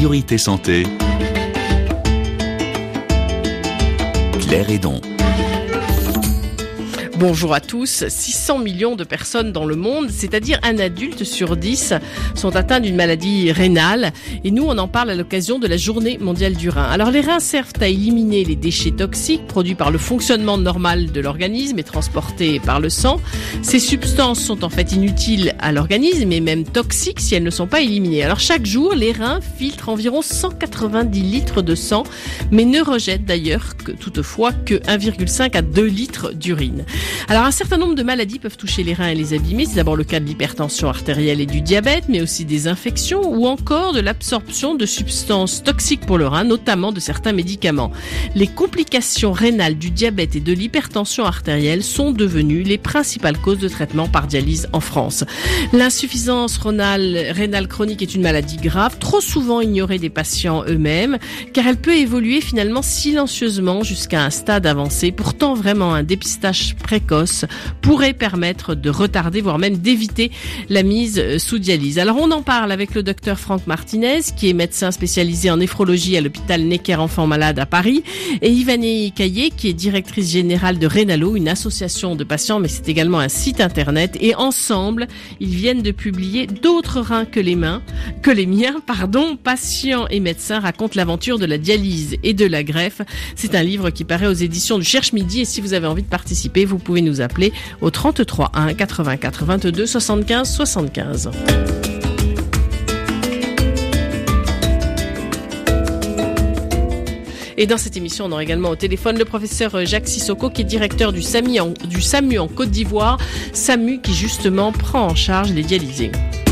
Priorité Santé, Claire Hédon. Bonjour à tous. 600 millions de personnes dans le monde, c'est-à-dire un adulte sur 10, sont atteints d'une maladie rénale. Et nous, on en parle à l'occasion de la Journée mondiale du rein. Alors, les reins servent à éliminer les déchets toxiques produits par le fonctionnement normal de l'organisme et transportés par le sang. Ces substances sont en fait inutiles à l'organisme et même toxiques si elles ne sont pas éliminées. Alors, chaque jour, les reins filtrent environ 190 litres de sang, mais ne rejettent d'ailleurs toutefois que 1,5 à 2 litres d'urine. Alors, un certain nombre de maladies peuvent toucher les reins et les abîmer. C'est d'abord le cas de l'hypertension artérielle et du diabète, mais aussi des infections ou encore de l'absorption de substances toxiques pour le rein, notamment de certains médicaments. Les complications rénales du diabète et de l'hypertension artérielle sont devenues les principales causes de traitement par dialyse en France. L'insuffisance rénale chronique est une maladie grave, trop souvent ignorée des patients eux-mêmes, car elle peut évoluer finalement silencieusement jusqu'à un stade avancé. Pourtant, vraiment, un dépistage précoce pourrait permettre de retarder, voire même d'éviter la mise sous dialyse. Alors on en parle avec le docteur Franck Martinez, qui est médecin spécialisé en néphrologie à l'hôpital Necker Enfants Malades à Paris, et Ivanie Caillé, qui est directrice générale de Rénalo, une association de patients, mais c'est également un site internet. Et ensemble, ils viennent de publier D'autres reins que les miens. Patients et médecins racontent l'aventure de la dialyse et de la greffe. C'est un livre qui paraît aux éditions du Cherche Midi, et si vous avez envie de participer, vous pouvez nous appeler au 33 1 84 22 75 75. Et dans cette émission, on aura également au téléphone le professeur Jacques Sissoko, qui est directeur du SAMU en Côte d'Ivoire. SAMU qui justement prend en charge les dialysés.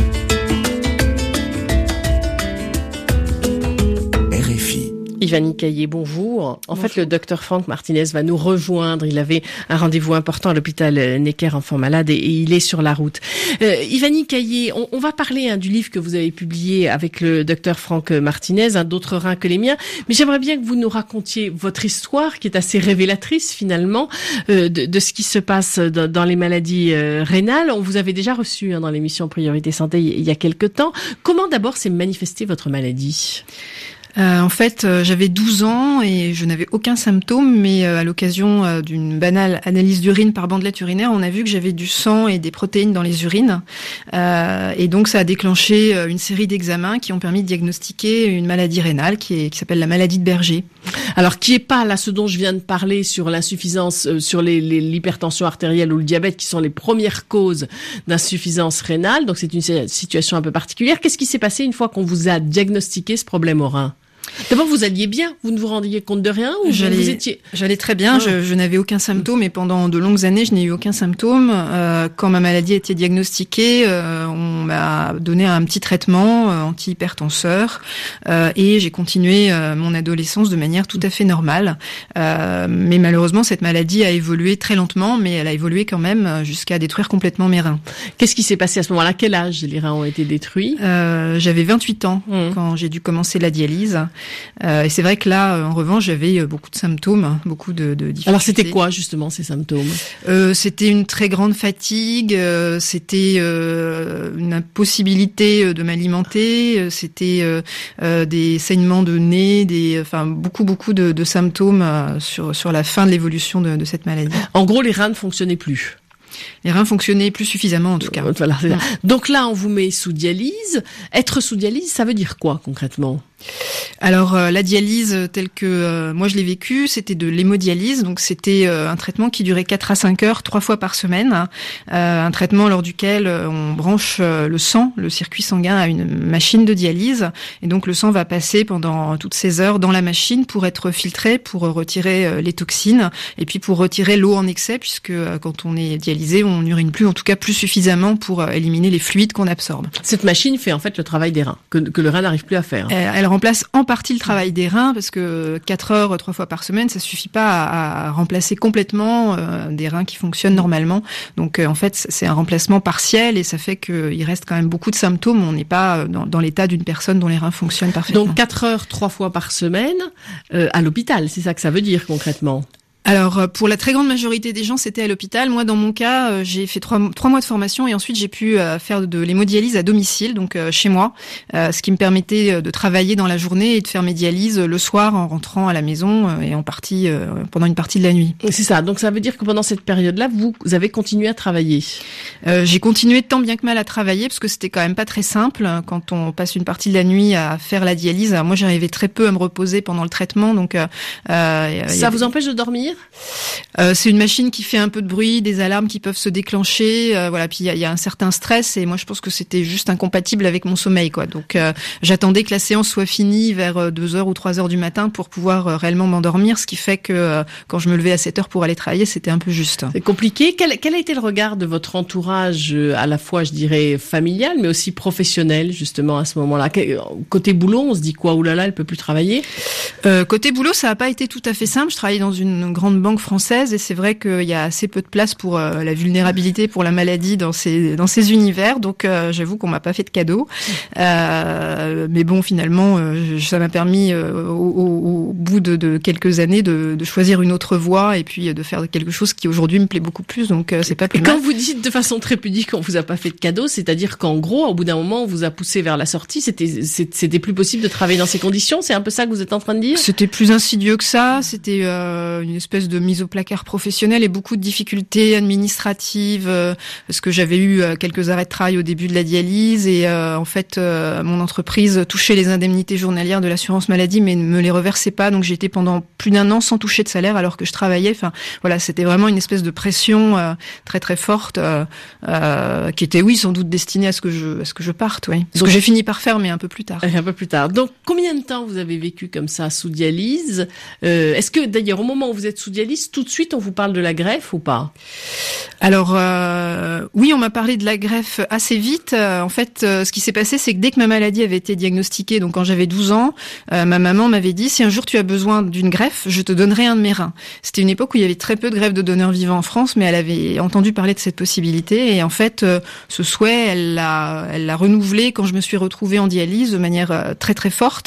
Ivanie Caillé, bonjour. Bonjour. Fait, le docteur Franck Martinez va nous rejoindre. Il avait un rendez-vous important à l'hôpital Necker Enfants Malades et il est sur la route. Ivanie Caillé, on va parler du livre que vous avez publié avec le docteur Franck Martinez, D'autres reins que les miens. Mais j'aimerais bien que vous nous racontiez votre histoire, qui est assez révélatrice finalement de ce qui se passe dans les maladies rénales. On vous avait déjà reçu dans l'émission Priorité Santé il y a quelque temps. Comment d'abord s'est manifestée votre maladie ? En fait, j'avais 12 ans et je n'avais aucun symptôme, mais à l'occasion d'une banale analyse d'urine par bandelette urinaire, on a vu que j'avais du sang et des protéines dans les urines. Et donc, ça a déclenché une série d'examens qui ont permis de diagnostiquer une maladie rénale qui s'appelle la maladie de Berger. Alors, qui est pas là ce dont je viens de parler sur l'insuffisance, sur l'hypertension artérielle ou le diabète, qui sont les premières causes d'insuffisance rénale. Donc, c'est une situation un peu particulière. Qu'est-ce qui s'est passé une fois qu'on vous a diagnostiqué ce problème au rein ? D'abord, vous alliez bien, vous ne vous rendiez compte de rien ou vous étiez... J'allais très bien, je n'avais aucun symptôme et pendant de longues années, je n'ai eu aucun symptôme. Quand ma maladie a été diagnostiquée, on m'a donné un petit traitement antihypertenseur et j'ai continué mon adolescence de manière tout à fait normale. Mais malheureusement, cette maladie a évolué très lentement, mais elle a évolué quand même jusqu'à détruire complètement mes reins. Qu'est-ce qui s'est passé à ce moment-là ? À quel âge les reins ont été détruits ? J'avais 28 ans quand j'ai dû commencer la dialyse. Et c'est vrai que là, en revanche, j'avais beaucoup de symptômes, beaucoup de difficultés. Alors, c'était quoi, justement, ces symptômes ? C'était une très grande fatigue, c'était une impossibilité de m'alimenter, c'était des saignements de nez, beaucoup de symptômes sur la fin de l'évolution de cette maladie. En gros, les reins ne fonctionnaient plus. Les reins fonctionnaient plus suffisamment, en tout cas. Voilà. Donc là, on vous met sous dialyse. Être sous dialyse, ça veut dire quoi, concrètement ? Alors la dialyse telle que moi je l'ai vécue, c'était de l'hémodialyse, donc c'était un traitement qui durait 4 à 5 heures, 3 fois par semaine, un traitement lors duquel on branche le sang, le circuit sanguin à une machine de dialyse, et donc le sang va passer pendant toutes ces heures dans la machine pour être filtré, pour retirer les toxines, et puis pour retirer l'eau en excès, puisque quand on est dialysé, on n'urine plus, en tout cas plus suffisamment pour éliminer les fluides qu'on absorbe. Cette machine fait en fait le travail des reins, que le rein n'arrive plus à faire. Elle remplace en partie le travail des reins, parce que 4 heures, 3 fois par semaine, ça suffit pas à remplacer complètement des reins qui fonctionnent normalement. Donc en fait, c'est un remplacement partiel et ça fait qu'il reste quand même beaucoup de symptômes. On n'est pas dans l'état d'une personne dont les reins fonctionnent parfaitement. Donc 4 heures, 3 fois par semaine à l'hôpital, c'est ça que ça veut dire concrètement ? Alors, pour la très grande majorité des gens, c'était à l'hôpital. Moi, dans mon cas, j'ai fait 3 mois de formation et ensuite j'ai pu faire de l'hémodialyse à domicile, donc chez moi, ce qui me permettait de travailler dans la journée et de faire mes dialyses le soir en rentrant à la maison et pendant une partie de la nuit. C'est ça. Donc ça veut dire que pendant cette période-là, vous avez continué à travailler. J'ai continué tant bien que mal à travailler parce que c'était quand même pas très simple quand on passe une partie de la nuit à faire la dialyse. Alors moi, j'arrivais très peu à me reposer pendant le traitement, donc ça vous empêche de dormir? C'est une machine qui fait un peu de bruit, des alarmes qui peuvent se déclencher, voilà. Puis il y a un certain stress et moi je pense que c'était juste incompatible avec mon sommeil, quoi. Donc j'attendais que la séance soit finie vers 2h ou 3h du matin pour pouvoir réellement m'endormir, ce qui fait que quand je me levais à 7h pour aller travailler, c'était un peu juste. C'est compliqué. Quel a été le regard de votre entourage, à la fois, je dirais, familial, mais aussi professionnel, justement, à ce moment-là? Côté boulot, on se dit quoi? Oulala, elle peut plus travailler? Côté boulot, ça n'a pas été tout à fait simple. Je travaillais dans une grande banque française et c'est vrai qu'il y a assez peu de place pour la vulnérabilité, pour la maladie dans ces univers. Donc j'avoue qu'on m'a pas fait de cadeau. Mais bon, finalement, ça m'a permis au bout de quelques années de choisir une autre voie et puis de faire quelque chose qui aujourd'hui me plaît beaucoup plus. Donc c'est pas plus mal. Quand vous dites de façon très pudique qu'on vous a pas fait de cadeau, c'est-à-dire qu'en gros, au bout d'un moment, on vous a poussé vers la sortie. C'était plus possible de travailler dans ces conditions. C'est un peu ça que vous êtes en train de dire? C'était plus insidieux que ça. C'était une espèce de mise au placard professionnel et beaucoup de difficultés administratives parce que j'avais eu quelques arrêts de travail au début de la dialyse et en fait mon entreprise touchait les indemnités journalières de l'assurance maladie mais ne me les reversait pas, donc j'ai été pendant plus d'1 an sans toucher de salaire alors que je travaillais. Enfin voilà, c'était vraiment une espèce de pression très très forte qui était sans doute destinée à ce que je parte, oui. Ce que j'ai fini par faire mais un peu plus tard. Un peu plus tard. Donc combien de temps vous avez vécu comme ça sous dialyse? Est-ce que d'ailleurs au moment où vous êtes sous dialyse, tout de suite on vous parle de la greffe ou pas? Alors oui, on m'a parlé de la greffe assez vite. En fait, ce qui s'est passé, c'est que dès que ma maladie avait été diagnostiquée, donc quand j'avais 12 ans, ma maman m'avait dit si un jour tu as besoin d'une greffe, je te donnerai un de mes reins. C'était une époque où il y avait très peu de greffes de donneurs vivants en France, mais elle avait entendu parler de cette possibilité et en fait, ce souhait, elle l'a renouvelé quand je me suis retrouvée en dialyse de manière très très forte.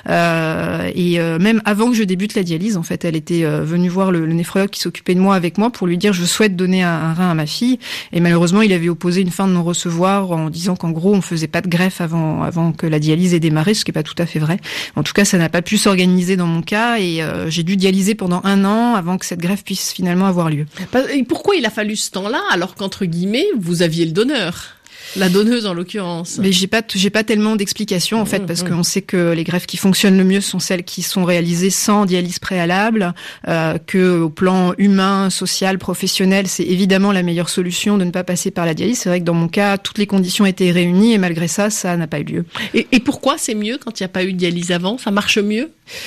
Et même avant que je débute la dialyse, en fait, elle était venue voir le néphrologue qui s'occupait de moi avec moi pour lui dire je souhaite donner un rein à ma fille. Et malheureusement, il avait opposé une fin de non-recevoir en disant qu'en gros, on faisait pas de greffe avant que la dialyse ait démarré, ce qui est pas tout à fait vrai. En tout cas, ça n'a pas pu s'organiser dans mon cas et j'ai dû dialyser pendant 1 an avant que cette greffe puisse finalement avoir lieu. Et pourquoi il a fallu ce temps-là alors qu'entre guillemets, vous aviez le donneur? La donneuse en l'occurrence. Mais j'ai pas tellement d'explications en fait parce qu'on sait que les greffes qui fonctionnent le mieux sont celles qui sont réalisées sans dialyse préalable, que au plan humain, social, professionnel, c'est évidemment la meilleure solution de ne pas passer par la dialyse. C'est vrai que dans mon cas, toutes les conditions étaient réunies et malgré ça, ça n'a pas eu lieu. Et pourquoi c'est mieux quand il n'y a pas eu de dialyse avant? Ça marche mieux?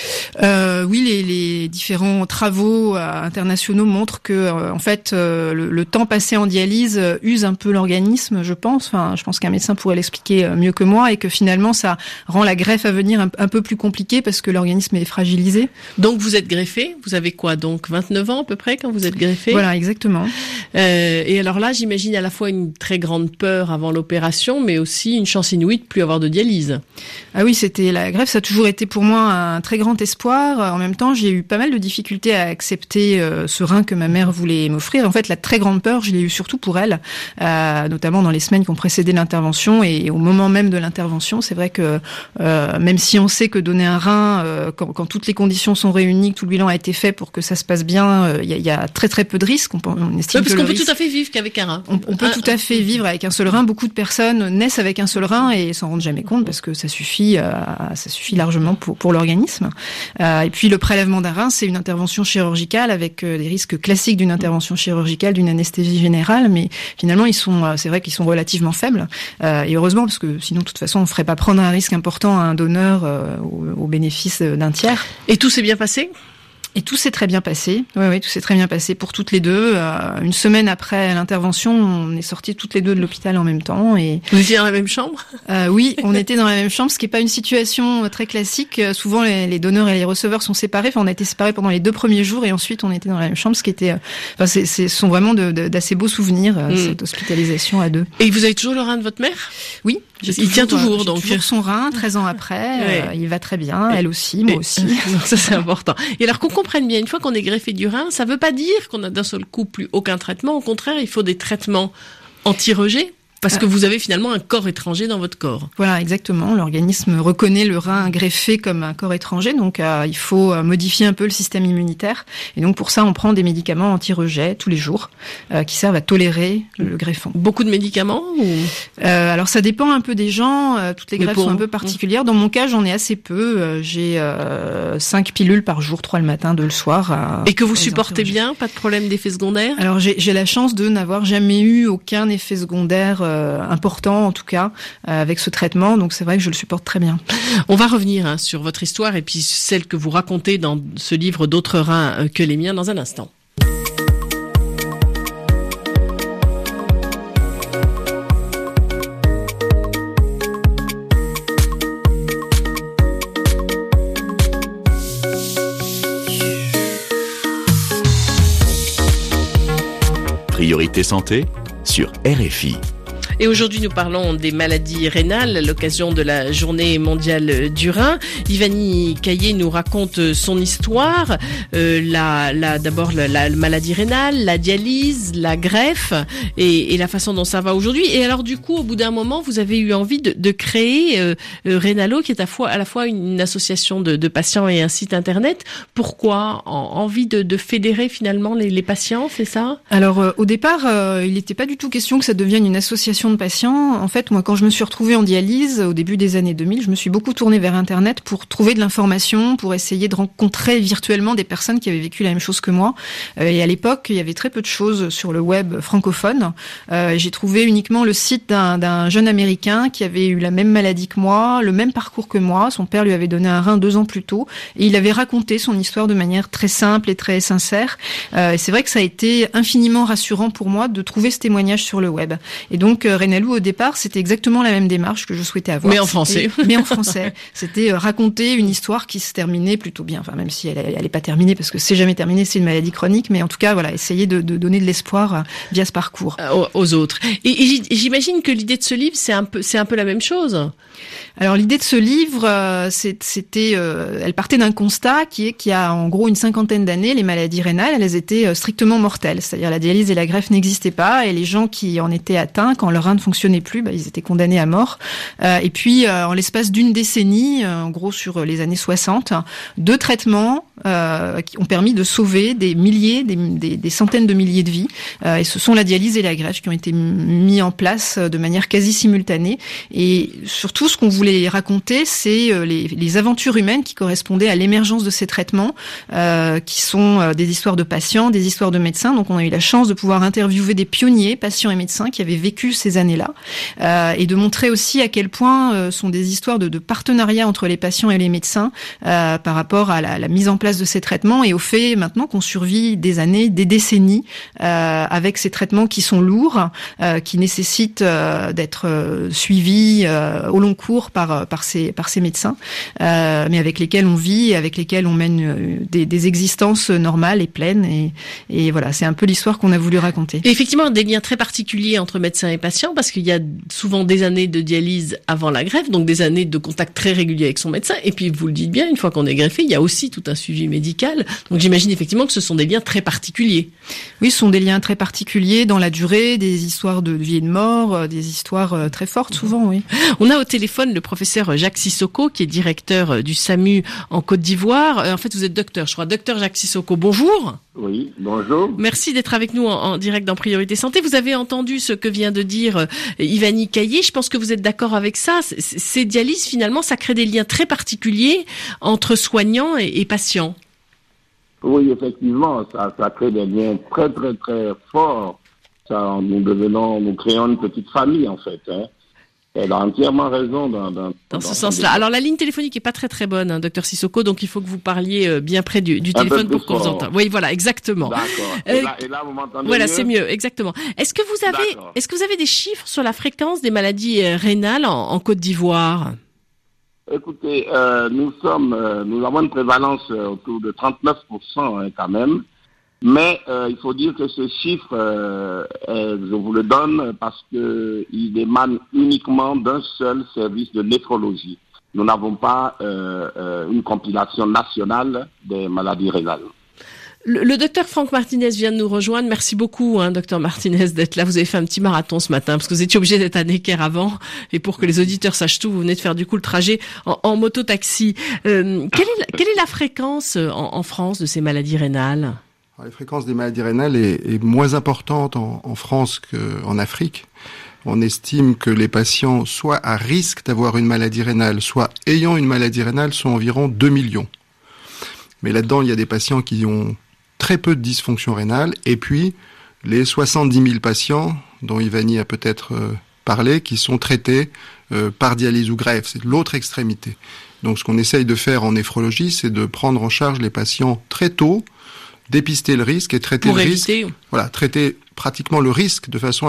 Oui, les différents travaux internationaux montrent que en fait le temps passé en dialyse use un peu l'organisme, je pense. Enfin, je pense qu'un médecin pourrait l'expliquer mieux que moi et que finalement ça rend la greffe à venir un peu plus compliquée parce que l'organisme est fragilisé. Donc vous êtes greffé, vous avez quoi donc 29 ans à peu près quand vous êtes greffé? Voilà, exactement. Et alors là, j'imagine à la fois une très grande peur avant l'opération, mais aussi une chance inouïe de plus avoir de dialyse. Ah oui, c'était la greffe, ça a toujours été pour moi un très grand espoir. En même temps, j'ai eu pas mal de difficultés à accepter ce rein que ma mère voulait m'offrir. En fait, la très grande peur, je l'ai eu surtout pour elle, notamment dans les semaines qui ont précédé l'intervention et au moment même de l'intervention. C'est vrai que même si on sait que donner un rein, quand toutes les conditions sont réunies, que tout le bilan a été fait pour que ça se passe bien, il y a très très peu de risques. On estime parce qu'on peut tout à fait vivre qu'avec un rein. On peut tout à fait vivre avec un seul rein. Beaucoup de personnes naissent avec un seul rein et s'en rendent jamais compte parce que ça suffit largement pour l'organisme. Et puis le prélèvement d'un rein, c'est une intervention chirurgicale avec des risques classiques d'une intervention chirurgicale, d'une anesthésie générale, mais finalement c'est vrai qu'ils sont relativement faibles. Et heureusement, parce que sinon, de toute façon, on ne ferait pas prendre un risque important à un donneur au bénéfice d'un tiers. Et tout s'est bien passé ? Et tout s'est très bien passé. Oui, tout s'est très bien passé pour toutes les deux. Une semaine après l'intervention, on est sortis toutes les deux de l'hôpital en même temps. Et vous étiez dans la même chambre ? Oui, on était dans la même chambre, ce qui n'est pas une situation très classique. Souvent, les donneurs et les receveurs sont séparés. Enfin, on a été séparés pendant les 2 premiers jours et ensuite on était dans la même chambre, ce qui était. Enfin, ce sont vraiment d'assez beaux souvenirs cette hospitalisation à 2. Et vous avez toujours le rein de votre mère ? Oui. Il tient toujours, donc. Toujours son rein, 13 ans après, il va très bien, elle aussi, moi aussi. Donc ça, c'est important. Et alors qu'on comprenne bien, une fois qu'on est greffé du rein, ça veut pas dire qu'on a d'un seul coup plus aucun traitement. Au contraire, il faut des traitements anti-rejet. Parce que vous avez finalement un corps étranger dans votre corps. Voilà, exactement. L'organisme reconnaît le rein greffé comme un corps étranger, donc il faut modifier un peu le système immunitaire. Et donc pour ça, on prend des médicaments anti-rejet tous les jours qui servent à tolérer le greffon. Beaucoup de médicaments ou... Alors ça dépend un peu des gens. Toutes les greffes sont un peu particulières. Dans mon cas, j'en ai assez peu. J'ai 5 pilules par jour, 3 le matin, 2 le soir. Et que vous supportez bien, pas de problème d'effet secondaire? Alors j'ai la chance de n'avoir jamais eu aucun effet secondaire important en tout cas avec ce traitement, donc c'est vrai que je le supporte très bien. On va revenir sur votre histoire et puis celle que vous racontez dans ce livre D'autres reins que les miens dans un instant. Priorité santé sur RFI. Et aujourd'hui, nous parlons des maladies rénales à l'occasion de la journée mondiale du rein. Ivani Caillé nous raconte son histoire. D'abord la maladie rénale, la dialyse, la greffe et la façon dont ça va aujourd'hui. Et alors du coup, au bout d'un moment, vous avez eu envie de créer Rénalo, qui est à la fois une association de patients et un site internet. Pourquoi envie de fédérer finalement les patients, c'est ça? Alors au départ, il n'était pas du tout question que ça devienne une association de patients. En fait, moi, quand je me suis retrouvée en dialyse au début des années 2000, je me suis beaucoup tournée vers Internet pour trouver de l'information, pour essayer de rencontrer virtuellement des personnes qui avaient vécu la même chose que moi. Et à l'époque, il y avait très peu de choses sur le web francophone. J'ai trouvé uniquement le site d'un jeune Américain qui avait eu la même maladie que moi, le même parcours que moi. Son père lui avait donné un rein 2 ans plus tôt. Et il avait raconté son histoire de manière très simple et très sincère. Et c'est vrai que ça a été infiniment rassurant pour moi de trouver ce témoignage sur le web. Et donc, Rénalo, au départ, c'était exactement la même démarche que je souhaitais avoir. Mais en français. Mais en français. C'était raconter une histoire qui se terminait plutôt bien. Enfin, même si elle est pas terminée, parce que c'est jamais terminé, c'est une maladie chronique. Mais en tout cas, voilà, essayer de donner de l'espoir via ce parcours. Aux autres. Et j'imagine que l'idée de ce livre, c'est un peu la même chose. Alors, l'idée de ce livre, elle partait d'un constat qui est qu'il y a en gros une 50aine d'années, les maladies rénales, elles étaient strictement mortelles. C'est-à-dire la dialyse et la greffe n'existaient pas, et les gens qui en étaient atteints, quand leur rein ne fonctionnait plus, ils étaient condamnés à mort. Et puis, en l'espace d'une décennie, en gros sur les années 60, 2 traitements qui ont permis de sauver des milliers, des centaines de milliers de vies. Et ce sont la dialyse et la greffe qui ont été mis en place de manière quasi simultanée. Et surtout, ce qu'on voulait raconter, c'est les aventures humaines qui correspondaient à l'émergence de ces traitements, qui sont des histoires de patients, des histoires de médecins. Donc, on a eu la chance de pouvoir interviewer des pionniers, patients et médecins qui avaient vécu ces années-là, et de montrer aussi à quel point sont des histoires de partenariat entre les patients et les médecins par rapport à la mise en place de ces traitements et au fait maintenant qu'on survit des années, des décennies avec ces traitements qui sont lourds, qui nécessitent d'être suivis au long cours par ces médecins, mais avec lesquels on vit et avec lesquels on mène des existences normales et pleines. Et voilà, c'est un peu l'histoire qu'on a voulu raconter. Et effectivement, des liens très particuliers entre médecins et patients, parce qu'il y a souvent des années de dialyse avant la greffe, donc des années de contact très régulier avec son médecin. Et puis, vous le dites bien, une fois qu'on est greffé, il y a aussi tout un suivi médical. Donc, j'imagine effectivement que ce sont des liens très particuliers. Oui, ce sont des liens très particuliers dans la durée, des histoires de vie et de mort, des histoires très fortes souvent, oui. On a au téléphone le professeur Jacques Sissoko, qui est directeur du SAMU en Côte d'Ivoire. En fait, vous êtes docteur, je crois. Docteur Jacques Sissoko, bonjour. Oui, bonjour. Merci d'être avec nous en direct dans Priorité Santé. Vous avez entendu ce que vient de dire Ivani Caillé. Je pense que vous êtes d'accord avec ça. Ces dialyses, finalement, ça crée des liens très particuliers entre soignants et patients. Oui, effectivement, ça crée des liens très, très, très forts. Nous créons une petite famille, en fait, hein. Elle a entièrement raison dans ce sens-là. Alors, la ligne téléphonique est pas très très bonne, hein, docteur Sissoko, donc il faut que vous parliez bien près du téléphone pour qu'on vous entende. Oui, voilà, exactement. D'accord. Et là, vous m'entendez voilà, mieux? C'est mieux, exactement. Est-ce que vous avez des chiffres sur la fréquence des maladies rénales en Côte d'Ivoire? Écoutez, nous avons une prévalence autour de 39%, hein, quand même. Mais il faut dire que ce chiffre, je vous le donne parce que il émane uniquement d'un seul service de néphrologie. Nous n'avons pas une compilation nationale des maladies rénales. Le docteur Franck Martinez vient de nous rejoindre. Merci beaucoup, docteur Martinez, d'être là. Vous avez fait un petit marathon ce matin parce que vous étiez obligé d'être à Necker avant. Et pour que les auditeurs sachent tout, vous venez de faire du coup le trajet en moto-taxi. Quelle est la fréquence en France de ces maladies rénales ? La fréquence des maladies rénales est moins importante en France qu'en Afrique. On estime que les patients, soit à risque d'avoir une maladie rénale, soit ayant une maladie rénale, sont environ 2 millions. Mais là-dedans, il y a des patients qui ont très peu de dysfonction rénale, et puis les 70 000 patients, dont Ivani a peut-être parlé, qui sont traités par dialyse ou greffe. C'est l'autre extrémité. Donc ce qu'on essaye de faire en néphrologie, c'est de prendre en charge les patients très tôt, dépister le risque et traiter pour le éviter. risque. Voilà, traiter pratiquement le risque de façon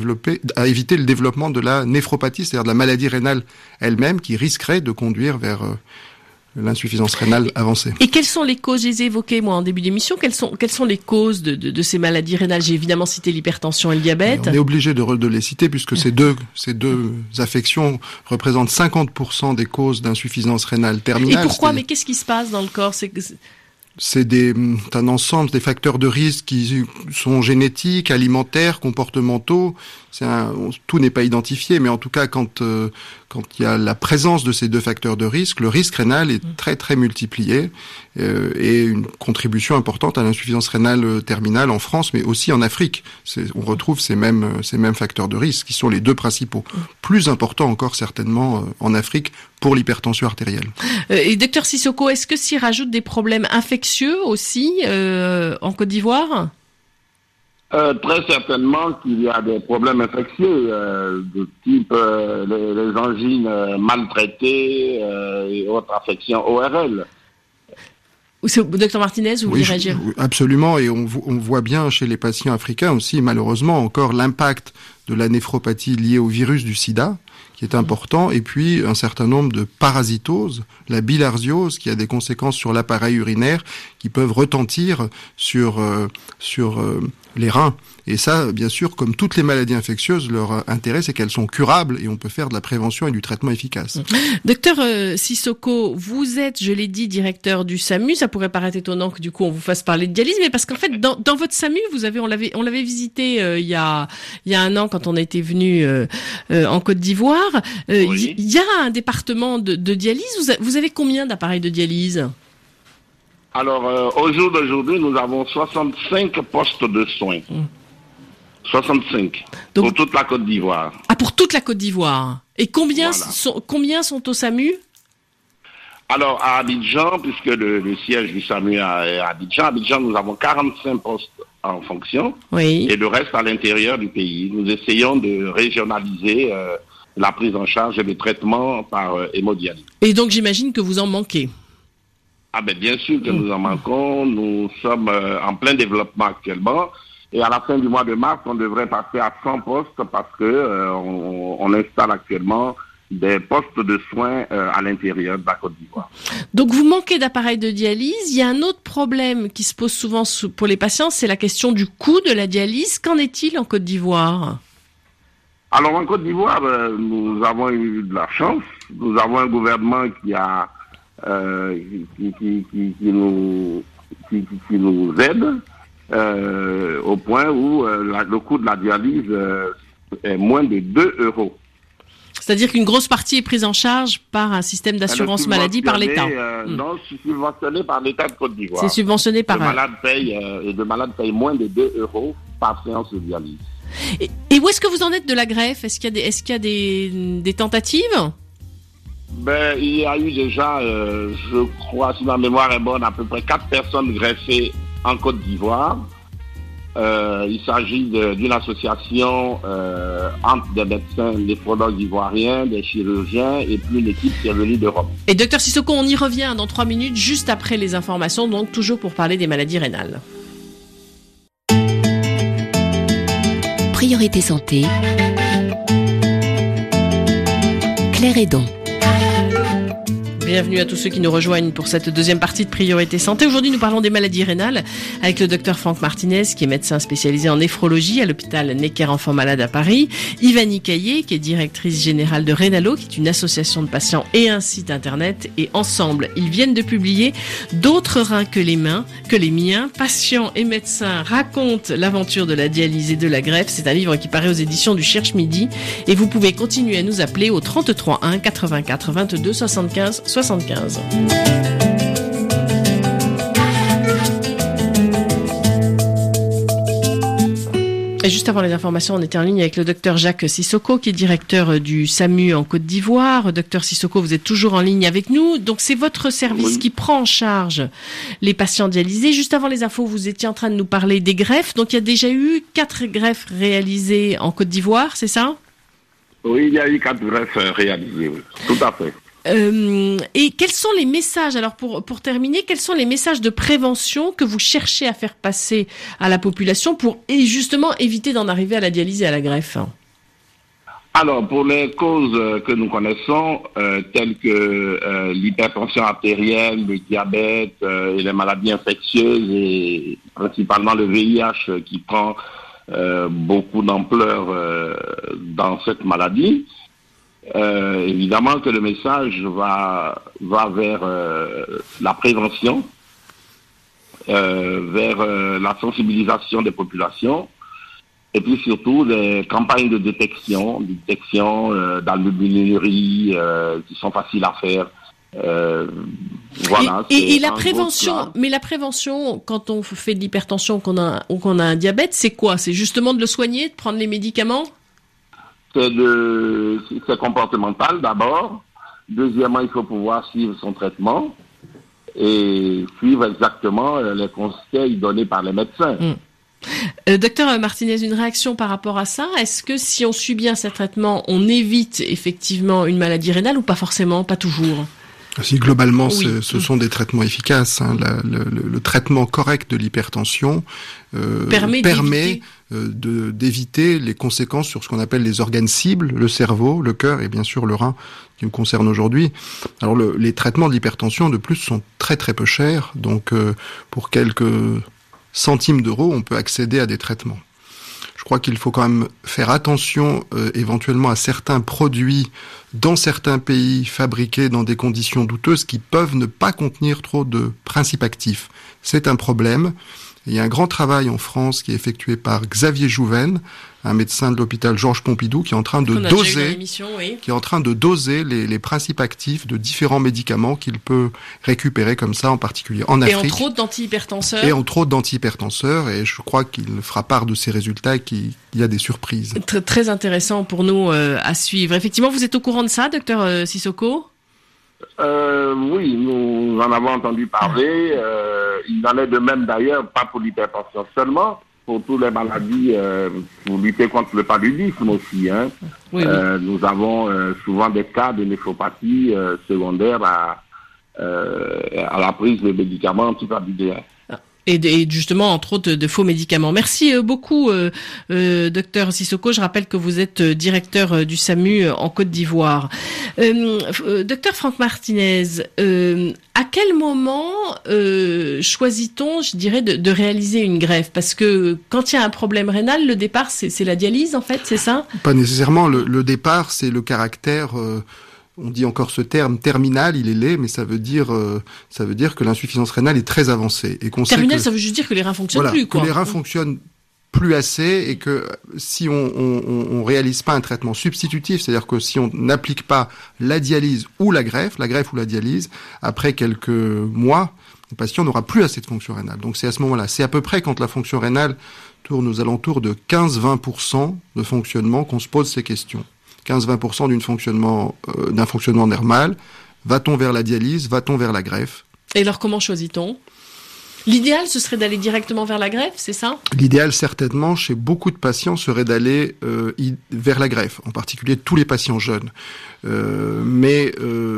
à éviter le développement de la néphropathie, c'est-à-dire de la maladie rénale elle-même qui risquerait de conduire vers l'insuffisance rénale avancée. Et quelles sont les causes? Je les ai évoquées, moi, en début d'émission. Quelles sont les causes de ces maladies rénales? J'ai évidemment cité l'hypertension et le diabète. On est obligé de les citer puisque ces deux affections représentent 50% des causes d'insuffisance rénale terminale. Et pourquoi? Mais qu'est-ce qui se passe dans le corps? C'est un ensemble des facteurs de risque qui sont génétiques, alimentaires, comportementaux. Tout n'est pas identifié, mais en tout cas, quand il y a la présence de ces deux facteurs de risque, le risque rénal est très très multiplié et une contribution importante à l'insuffisance rénale terminale en France, mais aussi en Afrique. On retrouve ces mêmes facteurs de risque qui sont les deux principaux, plus importants encore certainement en Afrique pour l'hypertension artérielle. Et docteur Sissoko, est-ce que s'y rajoutent des problèmes infectieux aussi en Côte d'Ivoire? Très certainement qu'il y a des problèmes infectieux de type les angines maltraitées et autres affections ORL. Docteur Martinez, vous voulez réagir? Absolument, et on voit bien chez les patients africains aussi, malheureusement, encore l'impact de la néphropathie liée au virus du sida, qui est important, et puis un certain nombre de parasitoses, la bilharziose, qui a des conséquences sur l'appareil urinaire, qui peuvent retentir sur les reins. Et ça, bien sûr, comme toutes les maladies infectieuses, leur intérêt, c'est qu'elles sont curables et on peut faire de la prévention et du traitement efficace. Docteur Sissoko, vous êtes, je l'ai dit, directeur du SAMU. Ça pourrait paraître étonnant que du coup on vous fasse parler de dialyse, mais parce qu'en fait, dans votre SAMU, on l'avait visité il y a un an quand on était venu en Côte d'Ivoire. Oui. Il y a un département de dialyse. Vous avez combien d'appareils de dialyse? Alors, au jour d'aujourd'hui, nous avons 65 postes de soins. 65. Donc, pour toute la Côte d'Ivoire. Ah, pour toute la Côte d'Ivoire. Et combien sont au SAMU? Alors, à Abidjan, puisque le siège du SAMU est à Abidjan, nous avons 45 postes en fonction. Oui. Et le reste à l'intérieur du pays. Nous essayons de régionaliser la prise en charge et le traitement par hémodialyse. Et donc, j'imagine que vous en manquez. Ah ben bien sûr que nous en manquons. Nous sommes en plein développement actuellement. Et à la fin du mois de mars, on devrait passer à 100 postes parce que on installe actuellement des postes de soins à l'intérieur de la Côte d'Ivoire. Donc vous manquez d'appareils de dialyse. Il y a un autre problème qui se pose souvent pour les patients, c'est la question du coût de la dialyse. Qu'en est-il en Côte d'Ivoire? Alors en Côte d'Ivoire, nous avons eu de la chance. Nous avons un gouvernement qui nous aide au point où le coût de la dialyse est moins de 2 euros. C'est-à-dire qu'une grosse partie est prise en charge par un système d'assurance maladie par l'État. Non, c'est subventionné par l'État de Côte d'Ivoire. C'est subventionné par le malade paye moins de 2 euros par séance de dialyse. Et où est-ce que vous en êtes de la greffe? Est-ce qu'il y a des tentatives? Ben, il y a eu déjà, je crois, si ma mémoire est bonne, à peu près 4 personnes greffées en Côte d'Ivoire. Il s'agit d'une association entre des médecins, des néphrologues ivoiriens, des chirurgiens et puis une équipe qui est venue d'Europe. Et docteur Sissoko, on y revient dans 3 minutes, juste après les informations, donc toujours pour parler des maladies rénales. Priorité santé. Claire Hédon. Bienvenue à tous ceux qui nous rejoignent pour cette deuxième partie de Priorité Santé. Aujourd'hui, nous parlons des maladies rénales avec le docteur Franck Martinez, qui est médecin spécialisé en néphrologie à l'hôpital Necker Enfants Malades à Paris. Ivani Caillé, qui est directrice générale de Rénalo, qui est une association de patients et un site internet. Et ensemble, ils viennent de publier D'autres reins que les miens. Patients et médecins racontent l'aventure de la dialyse et de la greffe. C'est un livre qui paraît aux éditions du Cherche Midi. Et vous pouvez continuer à nous appeler au 33 1 84 22 75 75. Et juste avant les informations, on était en ligne avec le docteur Jacques Sissoko, qui est directeur du SAMU en Côte d'Ivoire. Docteur Sissoko, vous êtes toujours en ligne avec nous. Donc, c'est votre service qui prend en charge les patients dialysés. Juste avant les infos, vous étiez en train de nous parler des greffes. Donc, il y a déjà eu 4 greffes réalisées en Côte d'Ivoire, c'est ça? Oui, il y a eu 4 greffes réalisées, oui. Tout à fait. Et quels sont les messages, alors pour terminer, quels sont les messages de prévention que vous cherchez à faire passer à la population pour justement éviter d'en arriver à la dialyse et à la greffe? Alors, pour les causes que nous connaissons, telles que l'hypertension artérielle, le diabète et les maladies infectieuses, et principalement le VIH qui prend beaucoup d'ampleur dans cette maladie, évidemment que le message va vers la prévention, vers la sensibilisation des populations, et puis surtout des campagnes de détection d'albuminurie qui sont faciles à faire. Voilà. Et la prévention, mais la prévention, quand on fait de l'hypertension ou qu'on a un diabète, c'est quoi? C'est justement de le soigner, de prendre les médicaments? C'est comportemental d'abord. Deuxièmement, il faut pouvoir suivre son traitement et suivre exactement les conseils donnés par les médecins. Docteur Martinez, une réaction par rapport à ça? Est-ce que si on suit bien ce traitement, on évite effectivement une maladie rénale ou pas forcément, pas toujours? Si globalement, oui. Ce sont des traitements efficaces. Hein. Le traitement correct de l'hypertension permet d'éviter les conséquences sur ce qu'on appelle les organes cibles, le cerveau, le cœur et bien sûr le rein qui me concerne aujourd'hui. Alors les traitements de l'hypertension de plus sont très très peu chers, donc pour quelques centimes d'euros, on peut accéder à des traitements. Je crois qu'il faut quand même faire attention éventuellement à certains produits dans certains pays fabriqués dans des conditions douteuses qui peuvent ne pas contenir trop de principes actifs. C'est un problème. Il y a un grand travail en France qui est effectué par Xavier Jouven, un médecin de l'hôpital Georges Pompidou, qui est en train de doser les principes actifs de différents médicaments qu'il peut récupérer comme ça, en particulier en Afrique. Et entre autres d'antihypertenseurs. Et je crois qu'il fera part de ses résultats et qu'il y a des surprises. Très, très intéressant pour nous à suivre. Effectivement, vous êtes au courant de ça, docteur Sissoko? Oui, nous en avons entendu parler. Il en est de même d'ailleurs, pas pour l'hypertension seulement, pour toutes les maladies, pour lutter contre le paludisme aussi. Hein. Oui. Nous avons souvent des cas de néphropathie secondaire à la prise de médicaments antipaludéens. Et justement, entre autres, de faux médicaments. Merci beaucoup, docteur Sissoko. Je rappelle que vous êtes directeur du SAMU en Côte d'Ivoire. Docteur Franck Martinez, à quel moment choisit-on, je dirais, de réaliser une greffe? Parce que quand il y a un problème rénal, le départ, c'est la dialyse, en fait, c'est ça? Pas nécessairement. Le départ, c'est le caractère... on dit encore ce terme terminal, il est laid, mais ça veut dire que l'insuffisance rénale est très avancée. Et qu'on terminal, ça veut juste dire que les reins fonctionnent plus, quoi. Que les reins fonctionnent plus assez et que si on réalise pas un traitement substitutif, c'est-à-dire que si on n'applique pas la dialyse ou la greffe ou la dialyse, après quelques mois, le patient n'aura plus assez de fonction rénale. Donc c'est à ce moment-là. C'est à peu près quand la fonction rénale tourne aux alentours de 15-20% de fonctionnement qu'on se pose ces questions. 15-20% d'un fonctionnement normal. Va-t-on vers la dialyse? Va-t-on vers la greffe? Et alors, comment choisit-on? L'idéal, ce serait d'aller directement vers la greffe, c'est ça? L'idéal, certainement, chez beaucoup de patients, serait d'aller vers la greffe, en particulier tous les patients jeunes. Mais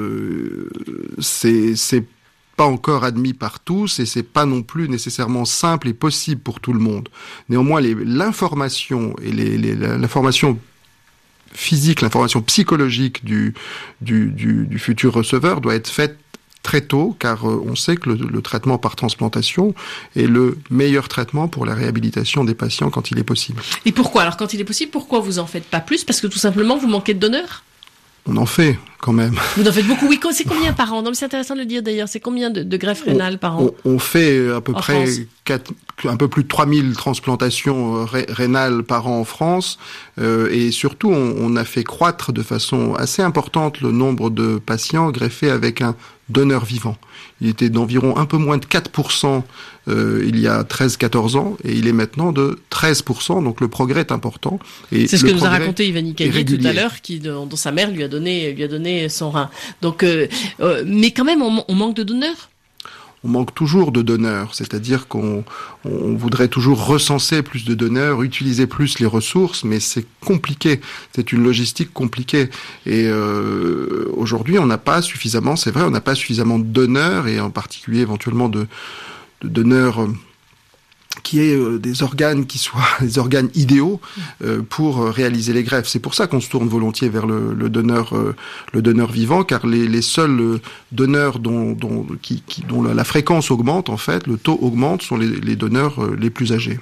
c'est pas encore admis par tous et c'est pas non plus nécessairement simple et possible pour tout le monde. Néanmoins, l'information et l'information physique, l'information psychologique du futur receveur doit être faite très tôt, car on sait que le traitement par transplantation est le meilleur traitement pour la réhabilitation des patients quand il est possible. Et pourquoi? Alors quand il est possible, pourquoi vous en faites pas plus? Parce que tout simplement vous manquez de donneurs? On en fait quand même. Vous en faites beaucoup, oui. C'est combien par an? Non, mais c'est intéressant de le dire d'ailleurs. C'est combien de greffes rénales par an? On fait à peu près un peu plus de 3000 transplantations rénales par an en France. Et surtout, on a fait croître de façon assez importante le nombre de patients greffés avec un donneur vivant. Il était d'environ un peu moins de 4% il y a 13-14 ans, et il est maintenant de 13%, donc le progrès est important. Et c'est ce que nous a raconté Ivani Caillé tout à l'heure, dont sa mère lui a donné son rein. Donc, mais quand même, on manque de donneurs. On manque toujours de donneurs, c'est-à-dire qu'on voudrait toujours recenser plus de donneurs, utiliser plus les ressources, mais c'est compliqué, c'est une logistique compliquée. Et aujourd'hui, on n'a pas suffisamment, c'est vrai, on n'a pas suffisamment de donneurs, et en particulier éventuellement de donneurs qui aient des organes qui soient des organes idéaux pour réaliser les greffes. C'est pour ça qu'on se tourne volontiers vers le donneur vivant, car les seuls donneurs dont la fréquence augmente, en fait, le taux augmente, sont les donneurs les plus âgés.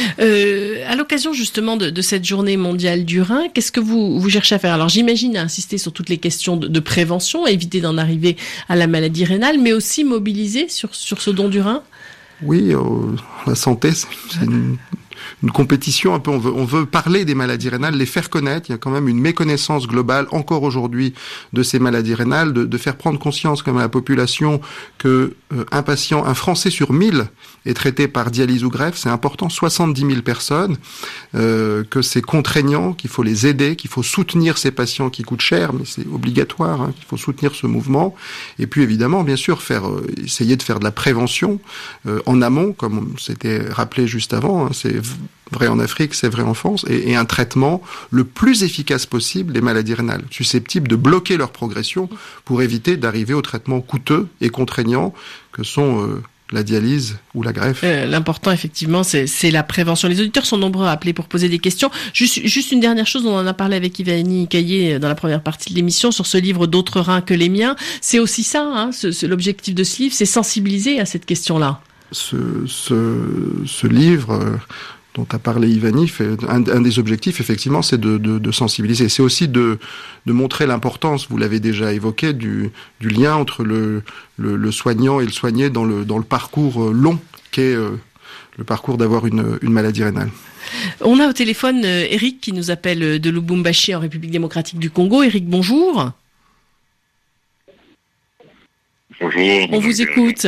À l'occasion justement de cette journée mondiale du rein, qu'est-ce que vous cherchez à faire? Alors j'imagine insister sur toutes les questions de prévention, éviter d'en arriver à la maladie rénale, mais aussi mobiliser sur ce don du rein. Oui, la santé, c'est une compétition un peu. On veut parler des maladies rénales, les faire connaître. Il y a quand même une méconnaissance globale encore aujourd'hui de ces maladies rénales, de faire prendre conscience comme à la population que un Français sur 1000 est traité par dialyse ou greffe. C'est important, 70 000 personnes, que c'est contraignant, qu'il faut les aider, qu'il faut soutenir ces patients qui coûtent cher, mais c'est obligatoire, qu'il faut soutenir ce mouvement. Et puis évidemment, bien sûr, essayer de faire de la prévention en amont, comme c'était rappelé juste avant. C'est vrai en Afrique, c'est vrai en France, et un traitement le plus efficace possible des maladies rénales, susceptibles de bloquer leur progression pour éviter d'arriver aux traitements coûteux et contraignants que sont la dialyse ou la greffe. L'important, effectivement, c'est la prévention. Les auditeurs sont nombreux à appeler pour poser des questions. Juste une dernière chose, on en a parlé avec Ivani Caillé dans la première partie de l'émission sur ce livre D'autres reins que les miens. C'est aussi ça, l'objectif de ce livre, c'est sensibiliser à cette question-là. Ce livre dont a parlé Ivani, un des objectifs, effectivement, c'est de sensibiliser. C'est aussi de montrer l'importance, vous l'avez déjà évoqué, du lien entre le soignant et le soigné dans le parcours long qu'est le parcours d'avoir une maladie rénale. On a au téléphone Eric qui nous appelle de Lubumbashi en République démocratique du Congo. Eric, bonjour. Bonjour. On vous écoute.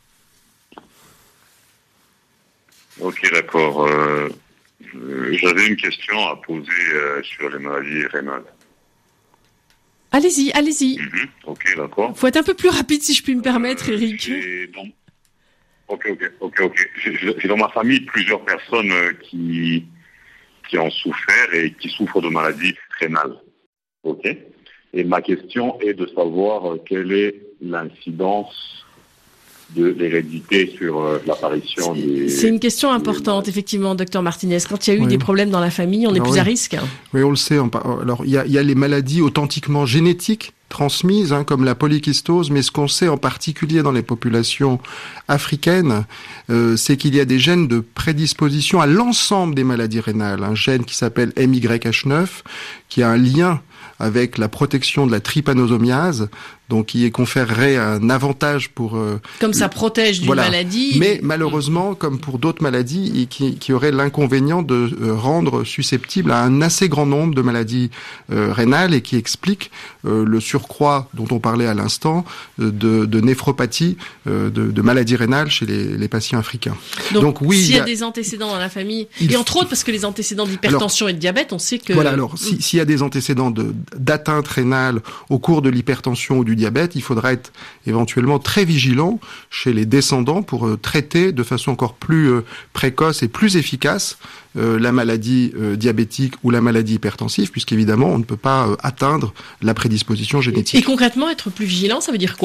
Ok, d'accord. J'avais une question à poser sur les maladies rénales. Allez-y. Ok, d'accord. Faut être un peu plus rapide si je puis me permettre, Eric. Ok. J'ai dans ma famille plusieurs personnes qui ont souffert et qui souffrent de maladies rénales. Ok. Et ma question est de savoir quelle est l'incidence de l'hérédité sur l'apparition des... C'est une question importante, effectivement, docteur Martinez. Quand il y a eu des problèmes dans la famille, on est plus à risque. Oui, on le sait. Alors, il y a les maladies authentiquement génétiques transmises, comme la polykystose, mais ce qu'on sait en particulier dans les populations africaines, c'est qu'il y a des gènes de prédisposition à l'ensemble des maladies rénales. Un gène qui s'appelle MYH9, qui a un lien avec la protection de la trypanosomiase, donc qui conférerait un avantage pour... Comme ça protège d'une maladie. Mais malheureusement, comme pour d'autres maladies, qui aurait l'inconvénient de rendre susceptible à un assez grand nombre de maladies rénales, et qui explique le surcroît dont on parlait à l'instant de néphropathie, de maladies rénales chez les patients africains. Donc oui, s'il y a des antécédents dans la famille, et entre autres parce que les antécédents d'hypertension et de diabète, on sait que... Voilà, alors s'il y a des antécédents d'atteinte rénale au cours de l'hypertension ou du diabète, il faudra être éventuellement très vigilant chez les descendants pour traiter de façon encore plus précoce et plus efficace la maladie diabétique ou la maladie hypertensive, puisqu'évidemment on ne peut pas atteindre la prédisposition génétique. Et concrètement, être plus vigilant, ça veut dire quoi ?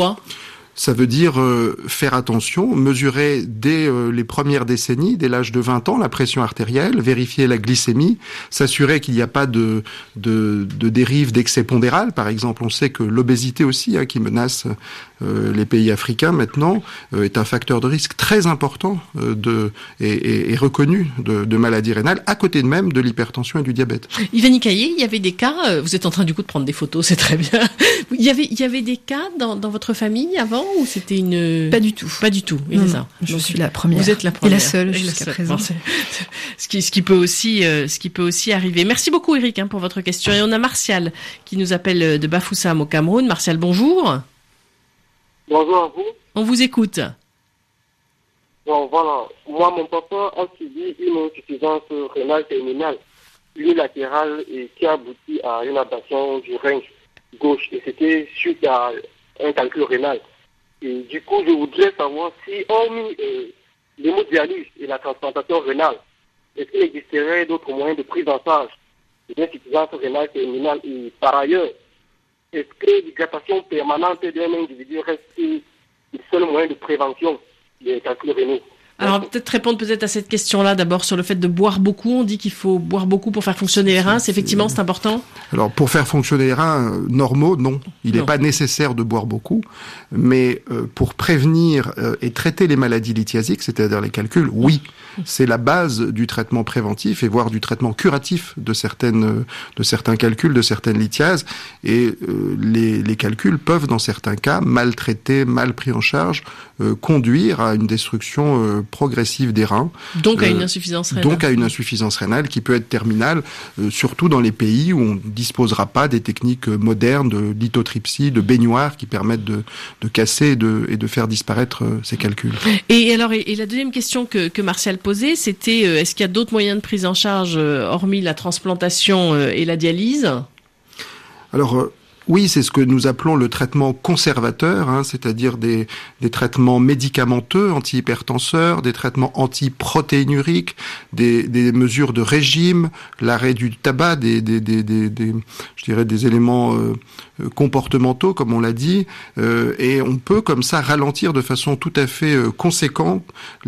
Ça veut dire faire attention, mesurer dès les premières décennies, dès l'âge de 20 ans, la pression artérielle, vérifier la glycémie, s'assurer qu'il n'y a pas de dérive d'excès pondéral. Par exemple, on sait que l'obésité aussi, qui menace les pays africains maintenant, est un facteur de risque très important et reconnu de maladie rénale, à côté de même de l'hypertension et du diabète. Yvanie Caillé, il y avait des cas, vous êtes en train du coup de prendre des photos, c'est très bien. Il y avait des cas dans votre famille avant ou c'était une... Pas du tout. Pas du tout, oui, c'est ça. Je suis la première. Vous êtes la première. Et la seule jusqu'à présent. Bon, ce qui peut aussi arriver. Merci beaucoup Eric pour votre question. Et on a Martial qui nous appelle de Bafoussam au Cameroun. Martial, bonjour. Bonjour à vous. On vous écoute. Bon, voilà. Moi, mon papa a subi une insuffisance rénale terminale unilatérale et qui a abouti à une ablation du rein gauche. Et c'était suite à un calcul rénal. Et du coup, je voudrais savoir si, hormis l'hémodialyse et la transplantation rénale, est-ce qu'il existerait d'autres moyens de prise en charge de l'insuffisance rénale terminale? Et par ailleurs, est-ce que l'hydratation permanente d'un individu reste le seul moyen de prévention des calculs rénaux? Alors peut-être répondre à cette question-là d'abord sur le fait de boire beaucoup. On dit qu'il faut boire beaucoup pour faire fonctionner les reins. C'est important. Alors pour faire fonctionner les reins normaux, non. Il n'est pas nécessaire de boire beaucoup. Mais pour prévenir et traiter les maladies lithiasiques, c'est-à-dire les calculs, oui. C'est la base du traitement préventif et voire du traitement curatif de certains calculs, de certaines lithiases. Et les calculs peuvent, dans certains cas, mal traités, mal pris en charge, conduire à une destruction progressive des reins. Donc à une insuffisance rénale. Donc à une insuffisance rénale qui peut être terminale, surtout dans les pays où on ne disposera pas des techniques modernes de lithotripsie, de baignoire qui permettent de casser et de faire disparaître ces calculs. Et alors, et la deuxième question que Martial posait, c'était est-ce qu'il y a d'autres moyens de prise en charge hormis la transplantation et la dialyse? Alors oui, c'est ce que nous appelons le traitement conservateur, c'est-à-dire des traitements médicamenteux, antihypertenseurs, des traitements antiprotéinuriques, des mesures de régime, l'arrêt du tabac, je dirais des éléments comportementaux, comme on l'a dit, et on peut comme ça ralentir de façon tout à fait conséquente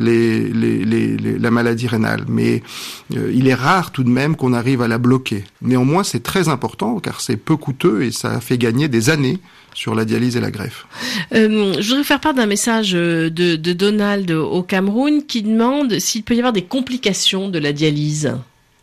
la maladie rénale. Mais il est rare tout de même qu'on arrive à la bloquer. Néanmoins, c'est très important car c'est peu coûteux et ça fait gagner des années sur la dialyse et la greffe. Je voudrais faire part d'un message de Donald au Cameroun qui demande s'il peut y avoir des complications de la dialyse.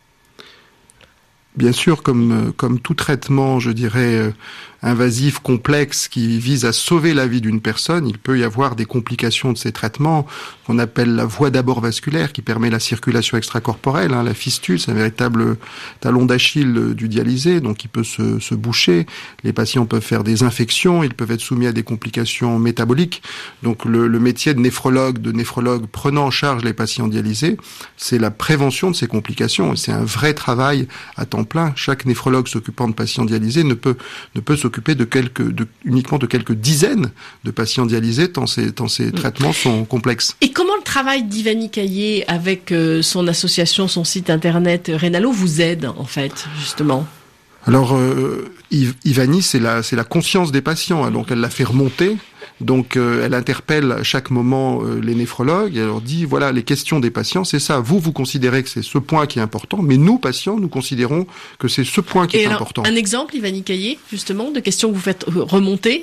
Bien sûr, comme tout traitement, je dirais, invasif, complexe, qui vise à sauver la vie d'une personne, il peut y avoir des complications de ces traitements qu'on appelle la voie d'abord vasculaire, qui permet la circulation extracorporelle. La fistule, c'est un véritable talon d'Achille du dialysé, donc il peut se boucher. Les patients peuvent faire des infections, ils peuvent être soumis à des complications métaboliques. Donc le métier de néphrologue prenant en charge les patients dialysés, c'est la prévention de ces complications. Et c'est un vrai travail à temps plein. Chaque néphrologue s'occupant de patients dialysés ne peut s'occuper uniquement de quelques dizaines de patients dialysés tant ces traitements sont complexes. Et comment le travail d'Yvanie Caillé avec son association, son site internet Rénalo vous aide en fait, justement? Alors, Yvanie, c'est la conscience des patients, donc elle l'a fait remonter. Donc, elle interpelle à chaque moment les néphrologues et elle leur dit, voilà, les questions des patients, c'est ça. Vous considérez que c'est ce point qui est important, mais nous, patients, nous considérons que c'est ce point qui est important. Un exemple, Yvanie Caillé, justement, de questions que vous faites remonter?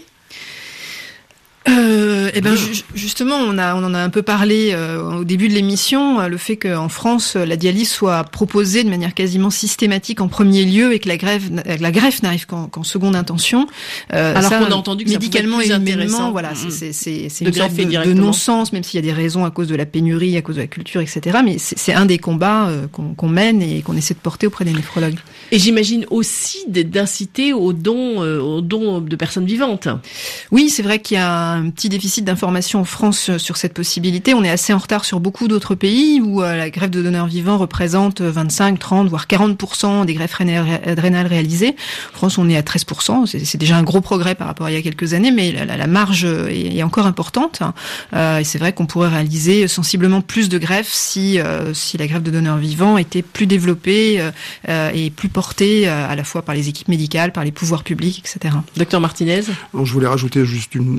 Justement, on en a un peu parlé au début de l'émission, le fait qu'en France, la dialyse soit proposée de manière quasiment systématique en premier lieu et que la greffe n'arrive qu'en seconde intention. Alors qu'on a entendu que médicalement et humainement, voilà, c'est une sorte de non-sens, même s'il y a des raisons à cause de la pénurie, à cause de la culture, etc. Mais c'est un des combats qu'on mène et qu'on essaie de porter auprès des néphrologues. Et j'imagine aussi d'inciter aux dons de personnes vivantes. Oui, c'est vrai qu'il y a un petit déficit d'information en France sur cette possibilité. On est assez en retard sur beaucoup d'autres pays où la greffe de donneurs vivants représente 25, 30, voire 40% des greffes rénales réalisées. En France, on est à 13%. C'est déjà un gros progrès par rapport à il y a quelques années, mais la marge est encore importante. Et c'est vrai qu'on pourrait réaliser sensiblement plus de greffes si la greffe de donneurs vivants était plus développée et plus portée à la fois par les équipes médicales, par les pouvoirs publics, etc. Docteur Martinez? Je voulais rajouter juste une chose au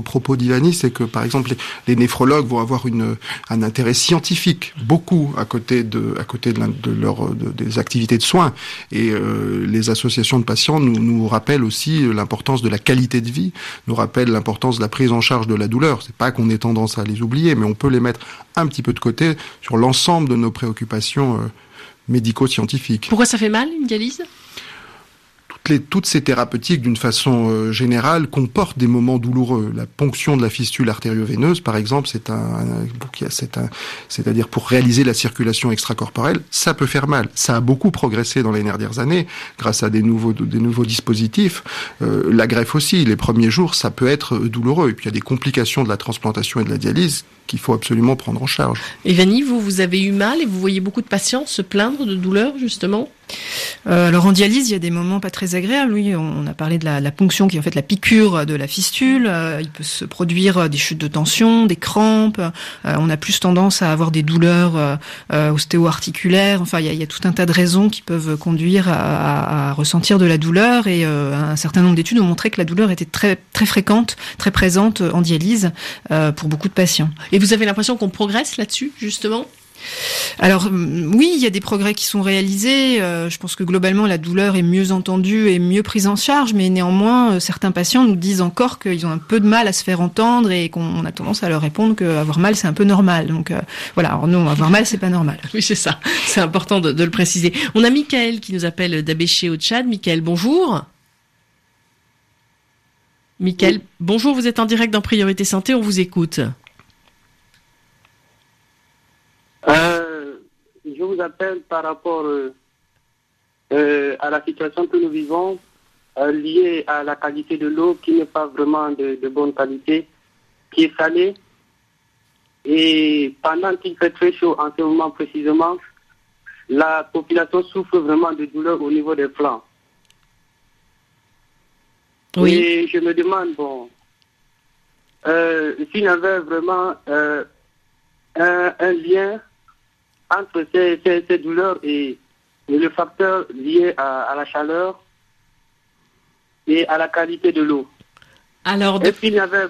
propos d'Ivani, c'est que par exemple les néphrologues vont avoir un intérêt scientifique beaucoup à côté des activités de soins, et les associations de patients nous rappellent aussi l'importance de la qualité de vie, nous rappellent l'importance de la prise en charge de la douleur. C'est pas qu'on ait tendance à les oublier, mais on peut les mettre un petit peu de côté sur l'ensemble de nos préoccupations médico-scientifiques. Pourquoi ça fait mal, une dialyse ? Toutes ces thérapeutiques, d'une façon générale, comportent des moments douloureux. La ponction de la fistule artério-veineuse, par exemple, c'est-à-dire pour réaliser la circulation extracorporelle, ça peut faire mal. Ça a beaucoup progressé dans les dernières années, grâce à des nouveaux dispositifs. La greffe aussi, les premiers jours, ça peut être douloureux. Et puis il y a des complications de la transplantation et de la dialyse qu'il faut absolument prendre en charge. Ivani, vous avez eu mal et vous voyez beaucoup de patients se plaindre de douleurs, justement ? Alors en dialyse, il y a des moments pas très agréables. Oui, on a parlé de la ponction qui est en fait la piqûre de la fistule. Il peut se produire des chutes de tension, des crampes. On a plus tendance à avoir des douleurs ostéo-articulaires. Enfin, il y a tout un tas de raisons qui peuvent conduire à ressentir de la douleur. Et un certain nombre d'études ont montré que la douleur était très très fréquente, très présente en dialyse pour beaucoup de patients. Et vous avez l'impression qu'on progresse là-dessus, justement ? Alors oui, il y a des progrès qui sont réalisés. Je pense que globalement la douleur est mieux entendue et mieux prise en charge, mais néanmoins certains patients nous disent encore qu'ils ont un peu de mal à se faire entendre et qu'on a tendance à leur répondre qu'avoir mal c'est un peu normal. Donc voilà, alors non, avoir mal c'est pas normal. Oui, c'est ça, c'est important de le préciser. On a Michael qui nous appelle d'Abéché au Tchad. Michael, bonjour. Michael, bonjour, vous êtes en direct dans Priorité Santé, on vous écoute. Je vous appelle par rapport à la situation que nous vivons liée à la qualité de l'eau qui n'est pas vraiment de bonne qualité, qui est salée. Et pendant qu'il fait très chaud en ce moment précisément, la population souffre vraiment de douleurs au niveau des flancs. Oui. Et je me demande, s'il y avait vraiment un lien entre ces douleurs et le facteur lié à la chaleur et à la qualité de l'eau. Alors, est-ce qu'il y avait,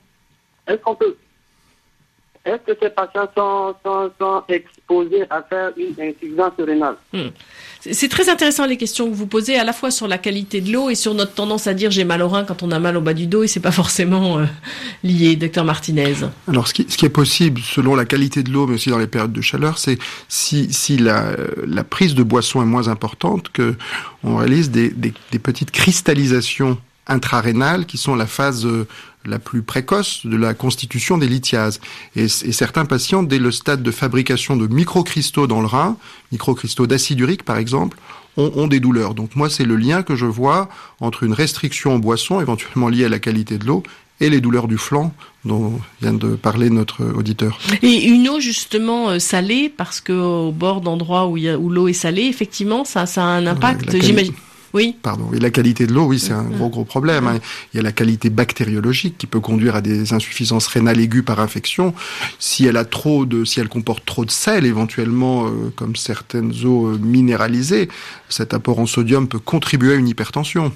est-ce que ces patients sont exposés à faire une insuffisance rénale? C'est très intéressant les questions que vous posez, à la fois sur la qualité de l'eau et sur notre tendance à dire j'ai mal au rein quand on a mal au bas du dos, et c'est pas forcément lié, Dr Martinez. Alors ce qui est possible selon la qualité de l'eau, mais aussi dans les périodes de chaleur, c'est si la prise de boisson est moins importante, que on réalise des petites cristallisations intrarénales qui sont la phase la plus précoce de la constitution des lithiases. Et certains patients, dès le stade de fabrication de microcristaux dans le rein, microcristaux d'acide urique par exemple, ont des douleurs. Donc moi, c'est le lien que je vois entre une restriction en boisson, éventuellement liée à la qualité de l'eau, et les douleurs du flanc dont vient de parler notre auditeur. Et une eau justement salée, parce que au bord d'endroits où l'eau est salée, effectivement, ça a un impact, j'imagine. Oui. Pardon. Et la qualité de l'eau, oui, c'est un gros problème. Hein. Il y a la qualité bactériologique qui peut conduire à des insuffisances rénales aiguës par infection. Si elle comporte trop de sel, éventuellement, comme certaines eaux minéralisées, cet apport en sodium peut contribuer à une hypertension.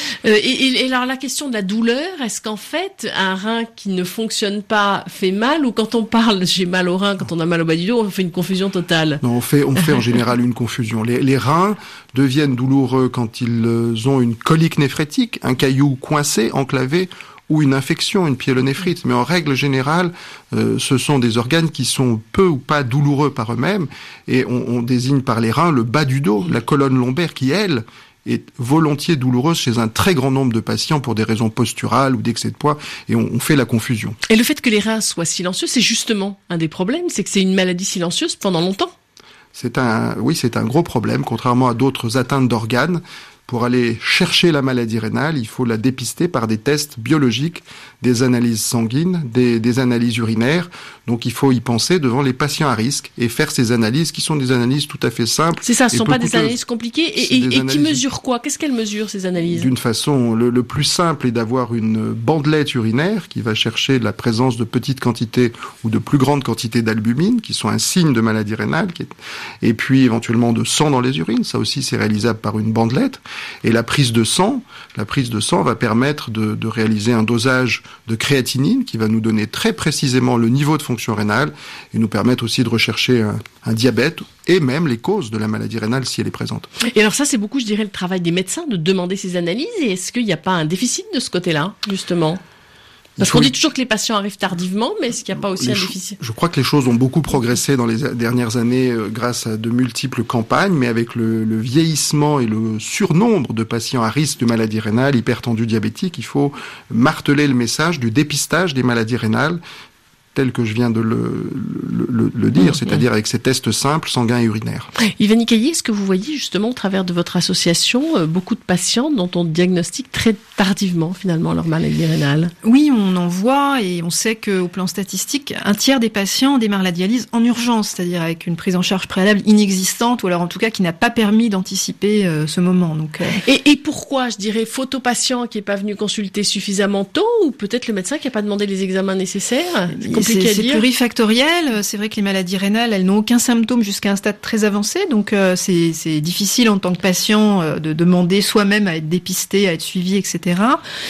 Et alors la question de la douleur, est-ce qu'en fait un rein qui ne fonctionne pas fait mal, ou quand on parle j'ai mal au rein, quand on a mal au bas du dos, on fait une confusion totale? Non, on fait en général une confusion. Les reins deviennent douloureux quand ils ont une colique néphrétique, un caillou coincé, enclavé, ou une infection, une pyélonéphrite. Mais en règle générale, ce sont des organes qui sont peu ou pas douloureux par eux-mêmes, et on désigne par les reins le bas du dos, la colonne lombaire qui, elle, est volontiers douloureuse chez un très grand nombre de patients pour des raisons posturales ou d'excès de poids, et on fait la confusion. Et le fait que les reins soient silencieux, c'est justement un des problèmes, c'est que c'est une maladie silencieuse pendant longtemps. C'est un gros problème, contrairement à d'autres atteintes d'organes. Pour aller chercher la maladie rénale, il faut la dépister par des tests biologiques, des analyses sanguines, des analyses urinaires. Donc il faut y penser devant les patients à risque et faire ces analyses qui sont des analyses tout à fait simples. C'est ça, ce ne sont pas des analyses compliquées. Et qui mesurent quoi? Qu'est-ce qu'elles mesurent, ces analyses? D'une façon, le plus simple est d'avoir une bandelette urinaire qui va chercher la présence de petites quantités ou de plus grandes quantités d'albumine, qui sont un signe de maladie rénale, et puis éventuellement de sang dans les urines. Ça aussi, c'est réalisable par une bandelette. Et la prise de sang va permettre de réaliser un dosage de créatinine qui va nous donner très précisément le niveau de fonction rénale et nous permettre aussi de rechercher un diabète et même les causes de la maladie rénale si elle est présente. Et alors ça, c'est beaucoup, je dirais, le travail des médecins de demander ces analyses. Et est-ce qu'il n'y a pas un déficit de ce côté-là, justement ? Parce qu'on dit toujours que les patients arrivent tardivement, mais est-ce qu'il n'y a pas aussi un déficit ? Je crois que les choses ont beaucoup progressé dans les dernières années grâce à de multiples campagnes, mais avec le vieillissement et le surnombre de patients à risque de maladie rénale, hypertendus diabétiques, il faut marteler le message du dépistage des maladies rénales, tel que je viens de le dire, c'est-à-dire avec ces tests simples, sanguins et urinaires. Yvan Ikaïe, est-ce que vous voyez justement au travers de votre association beaucoup de patients dont on diagnostique très tardivement finalement leur maladie rénale ? Oui, on en voit et on sait qu'au plan statistique, un tiers des patients démarrent la dialyse en urgence, c'est-à-dire avec une prise en charge préalable inexistante ou alors en tout cas qui n'a pas permis d'anticiper ce moment. Donc, Et pourquoi, je dirais, faute au patient qui n'est pas venu consulter suffisamment tôt ou peut-être le médecin qui n'a pas demandé les examens nécessaires ? C'est plurifactoriel. C'est vrai que les maladies rénales, elles n'ont aucun symptôme jusqu'à un stade très avancé. Donc, c'est difficile en tant que patient de demander soi-même à être dépisté, à être suivi, etc.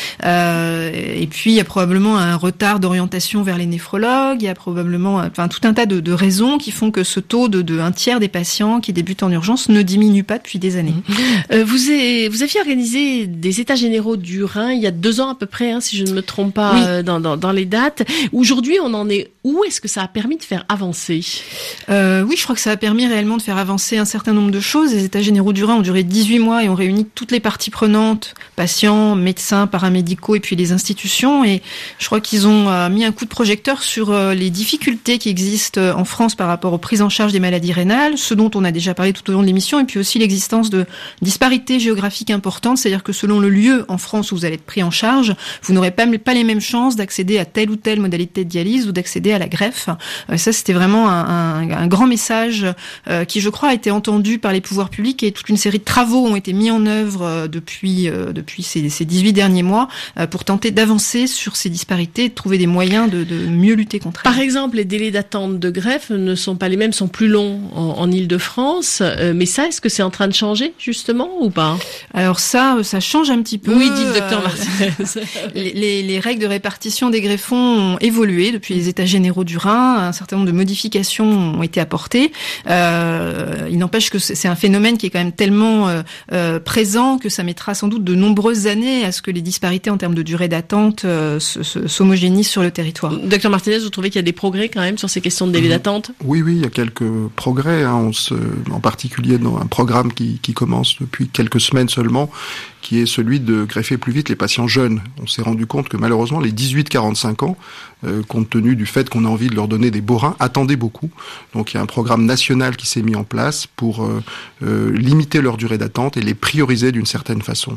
Et puis, il y a probablement un retard d'orientation vers les néphrologues. Il y a probablement tout un tas de raisons qui font que ce taux de un tiers des patients qui débutent en urgence ne diminue pas depuis des années. Vous aviez organisé des états généraux du Rhin il y a 2 ans à peu près, si je ne me trompe pas, dans les dates. Aujourd'hui, on en est où ? Est-ce que ça a permis de faire avancer ? Oui, je crois que ça a permis réellement de faire avancer un certain nombre de choses. Les états généraux du Rhin ont duré 18 mois et ont réuni toutes les parties prenantes, patients, médecins, paramédicaux et puis les institutions. Et je crois qu'ils ont mis un coup de projecteur sur les difficultés qui existent en France par rapport aux prises en charge des maladies rénales, ce dont on a déjà parlé tout au long de l'émission, et puis aussi l'existence de disparités géographiques importantes, c'est-à-dire que selon le lieu en France où vous allez être pris en charge, vous n'aurez pas les mêmes chances d'accéder à telle ou telle modalité de dialyse ou d'accéder à la greffe. Ça, c'était vraiment un grand message qui, je crois, a été entendu par les pouvoirs publics et toute une série de travaux ont été mis en œuvre depuis ces 18 derniers mois pour tenter d'avancer sur ces disparités et de trouver des moyens de mieux lutter contre elles. Par exemple, les délais d'attente de greffe ne sont pas les mêmes, sont plus longs en Île-de-France. Mais ça, est-ce que c'est en train de changer, justement, ou pas ? Alors ça change un petit peu. Oui, dit le docteur Martinez. Les règles de répartition des greffons ont évolué depuis les états généraux du Rhin. Un certain nombre de modifications ont été apportées. Il n'empêche que c'est un phénomène qui est quand même tellement présent que ça mettra sans doute de nombreuses années à ce que les disparités en termes de durée d'attente s'homogénéisent sur le territoire. Docteur Martinez, vous trouvez qu'il y a des progrès quand même sur ces questions de délai d'attente ? Oui, il y a quelques progrès. En particulier dans un programme qui commence depuis quelques semaines seulement, qui est celui de greffer plus vite les patients jeunes. On s'est rendu compte que malheureusement les 18-45 ans, compte tenu du fait qu'on a envie de leur donner des beaux reins, attendaient beaucoup. Donc il y a un programme national qui s'est mis en place pour limiter leur durée d'attente et les prioriser d'une certaine façon.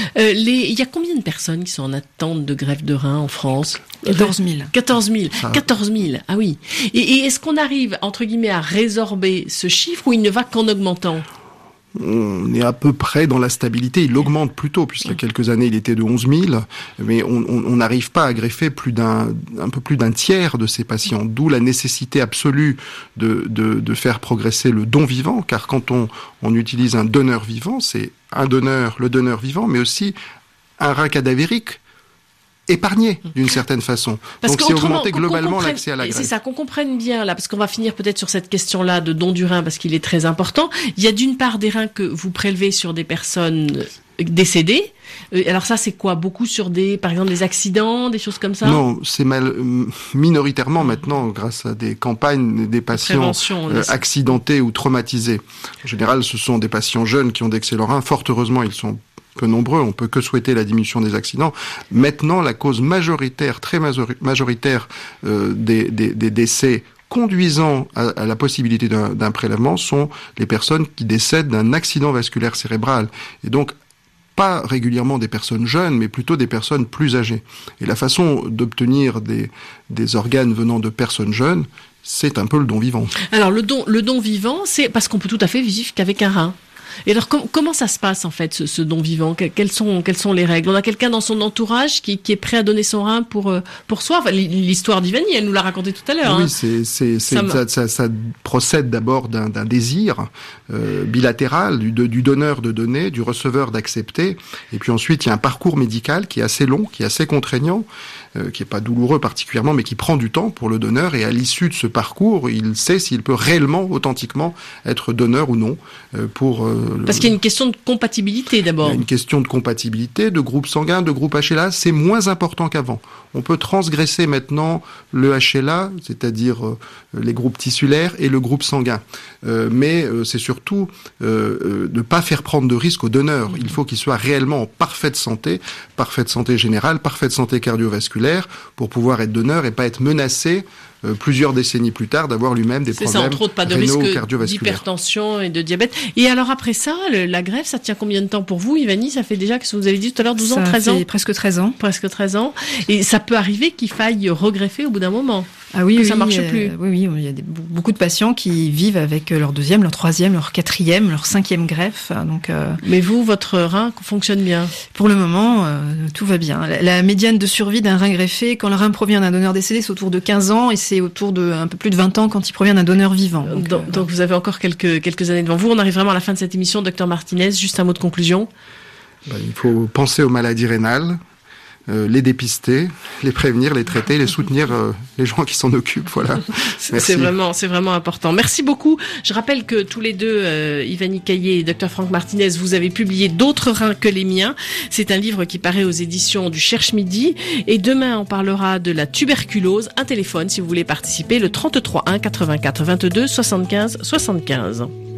Il y a combien de personnes qui sont en attente de greffe de rein en France ? 14 000. 14 000. 14 000, ah oui. Et est-ce qu'on arrive, entre guillemets, à résorber ce chiffre ou il ne va qu'en augmentant ? On est à peu près dans la stabilité. Il augmente plutôt, puisqu'il y a quelques années, il était de 11 000. Mais on n'arrive pas à greffer un peu plus d'un tiers de ces patients. D'où la nécessité absolue de faire progresser le don vivant. Car quand on utilise un donneur vivant, c'est le donneur vivant, mais aussi un rein cadavérique épargné d'une certaine façon. Parce donc c'est augmenter globalement l'accès à la greffe. C'est ça, qu'on comprenne bien là, parce qu'on va finir peut-être sur cette question-là de don du rein, parce qu'il est très important. Il y a d'une part des reins que vous prélevez sur des personnes décédées. Alors ça, c'est quoi ? Beaucoup sur par exemple, des accidents, des choses comme ça ? Non, c'est minoritairement maintenant, grâce à des campagnes, des patients accidentés ou traumatisés. En général, ce sont des patients jeunes qui ont d'excellents reins. Fort heureusement, ils sont peu nombreux, on peut que souhaiter la diminution des accidents. Maintenant, la cause majoritaire, très majoritaire des décès conduisant à la possibilité d'un prélèvement sont les personnes qui décèdent d'un accident vasculaire cérébral. Et donc, pas régulièrement des personnes jeunes, mais plutôt des personnes plus âgées. Et la façon d'obtenir des organes venant de personnes jeunes, c'est un peu le don vivant. Alors, le don vivant, c'est parce qu'on peut tout à fait vivre qu'avec un rein. Et alors, comment ça se passe, en fait, ce don vivant? Quelles sont les règles? On a quelqu'un dans son entourage qui est prêt à donner son rein pour soi. Enfin, l'histoire d'Ivani, elle nous l'a raconté tout à l'heure. Oui, hein. Ça procède d'abord d'un désir bilatéral du donneur de donner, du receveur d'accepter. Et puis ensuite, il y a un parcours médical qui est assez long, qui est assez contraignant, qui est pas douloureux particulièrement, mais qui prend du temps pour le donneur. Et à l'issue de ce parcours, il sait s'il peut réellement, authentiquement, être donneur ou non. Parce qu'il y a une question de compatibilité d'abord. Il y a une question de compatibilité, de groupe sanguin, de groupe HLA. C'est moins important qu'avant. On peut transgresser maintenant le HLA, c'est-à-dire les groupes tissulaires et le groupe sanguin. Mais c'est surtout ne pas faire prendre de risques au donneur. Il faut qu'il soit réellement en parfaite santé générale, parfaite santé cardiovasculaire, pour pouvoir être donneur et pas être menacé plusieurs décennies plus tard d'avoir lui-même des problèmes entre autres, pas de rénaux risque cardiovasculaires. D'hypertension et de diabète. Et alors après ça, la greffe, ça tient combien de temps pour vous, Ivani? Ça fait déjà, qu'est-ce que vous avez dit tout à l'heure, 12 ans, 13 ans? Ça fait presque 13 ans. Presque 13 ans. Et ça peut arriver qu'il faille regreffer au bout d'un moment. Ah oui, ça marche plus. Oui, il y a beaucoup de patients qui vivent avec leur deuxième, leur troisième, leur quatrième, leur cinquième greffe. Donc, mais vous, votre rein fonctionne bien? Pour le moment, tout va bien. La médiane de survie d'un rein greffé, quand le rein provient d'un donneur décédé, c'est autour de 15 ans et c'est autour de un peu plus de 20 ans quand il provient d'un donneur vivant. Donc vous avez encore quelques années devant vous. On arrive vraiment à la fin de cette émission. Docteur Martinez, juste un mot de conclusion. Il faut penser aux maladies rénales, les dépister, les prévenir, les traiter, les soutenir, les gens qui s'en occupent. Voilà. C'est vraiment important. Merci beaucoup. Je rappelle que tous les deux, Ivani Caillé et Dr Franck Martinez, vous avez publié D'autres reins que les miens. C'est un livre qui paraît aux éditions du Cherche Midi. Et demain, on parlera de la tuberculose. Un téléphone, si vous voulez participer, le 33 1 84 22 75 75.